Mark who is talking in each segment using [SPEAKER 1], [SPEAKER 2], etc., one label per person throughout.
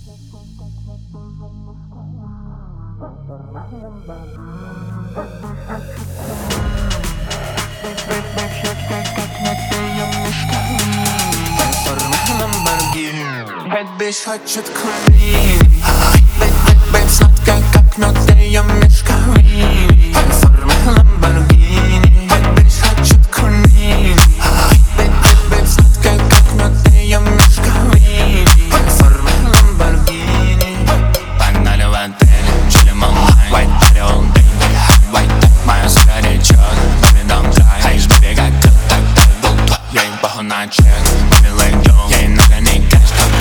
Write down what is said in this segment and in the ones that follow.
[SPEAKER 1] Більш хочет крові. Бейб сладка, как мед, я мешками. Форма Lamborghini. Більш хочет крові. Бейб сладка, как мед, я мешками. Форма Lamborghini. Погнали в отель, чилим онлайн. White party all day, white tech. Моя сука речет, baby don't try. Hayes baby как ты, так был твой. Я им похуй на чек, baby like Joe. Я им нога не кэш.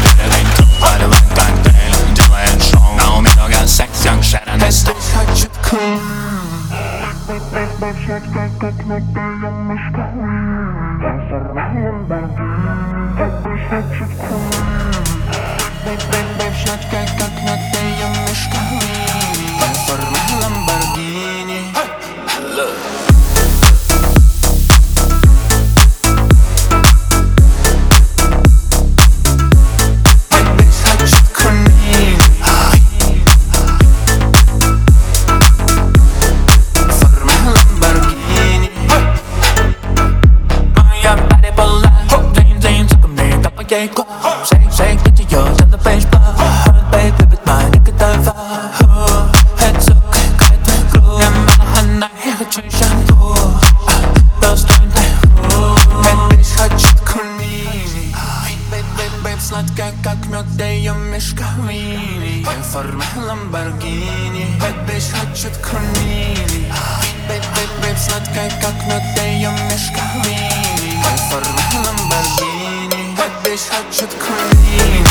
[SPEAKER 1] Бейб сладка, как мед, я мешками. Форма Lamborghini. Бейб хочет крові. Бейб сладка, как мед, я мешками. Форма Lamborghini. Say, get to yours on the baseball. Baby, with my nigga diver. Heads up, cut the glue. I'm on a night, I change shampoo. Those don't Baby, хочет крові. Бейб сладка, как мед, я мешками. Форма Lamborghini. Бейб хочет крові. Бейб сладка, как мед, я мешками. Форма Lamborghini. Бейб хочет крові.